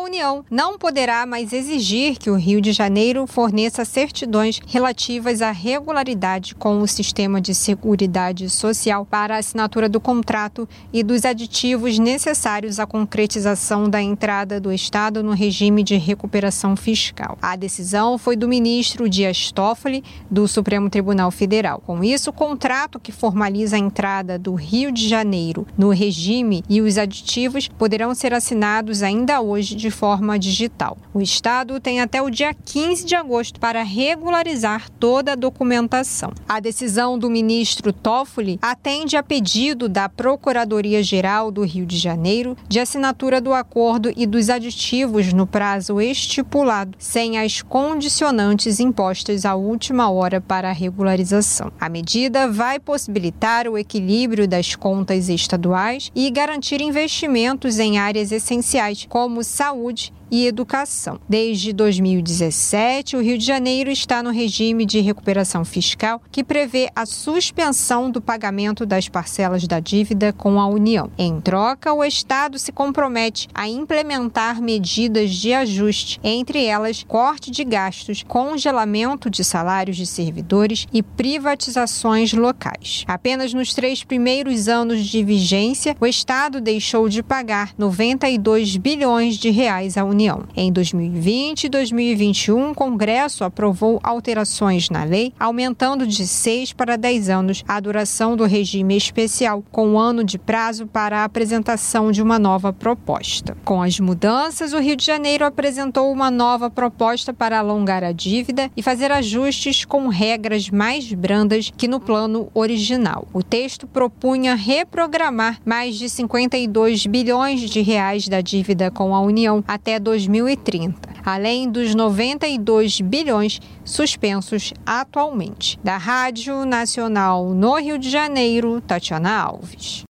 União não poderá mais exigir que o Rio de Janeiro forneça certidões relativas à regularidade com o sistema de Seguridade Social para a assinatura do contrato e dos aditivos necessários à concretização da entrada do Estado no regime de recuperação fiscal. A decisão foi do ministro Dias Toffoli, do Supremo Tribunal Federal. Com isso, o contrato que formaliza a entrada do Rio de Janeiro no regime e os aditivos poderão ser assinados ainda hoje de forma digital. O Estado tem até o dia 15 de agosto para regularizar toda a documentação. A decisão do ministro Toffoli atende a pedido da Procuradoria-Geral do Rio de Janeiro de assinatura do acordo e dos aditivos no prazo estipulado, sem as condicionantes impostas à última hora para a regularização. A medida vai possibilitar o equilíbrio das contas estaduais e garantir investimentos em áreas essenciais, como saúde e educação. Desde 2017, o Rio de Janeiro está no regime de recuperação fiscal, que prevê a suspensão do pagamento das parcelas da dívida com a União. Em troca, o Estado se compromete a implementar medidas de ajuste, entre elas corte de gastos, congelamento de salários de servidores e privatizações locais. Apenas nos 3 primeiros anos de vigência, o Estado deixou de pagar 92 bilhões de reais à União. Em 2020 e 2021, o Congresso aprovou alterações na lei, aumentando de 6 para 10 anos a duração do regime especial, com 1 ano de prazo para a apresentação de uma nova proposta. Com as mudanças, o Rio de Janeiro apresentou uma nova proposta para alongar a dívida e fazer ajustes com regras mais brandas que no plano original. O texto propunha reprogramar mais de 52 bilhões de reais da dívida com a União até 2030, além dos 92 bilhões suspensos atualmente. Da Rádio Nacional no Rio de Janeiro, Tatiana Alves.